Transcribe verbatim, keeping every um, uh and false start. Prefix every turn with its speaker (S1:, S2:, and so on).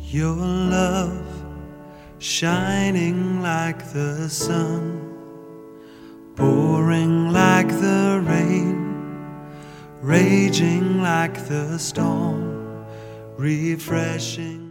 S1: Your love shining like the sun, pouring like the rain, raging like the storm, refreshing.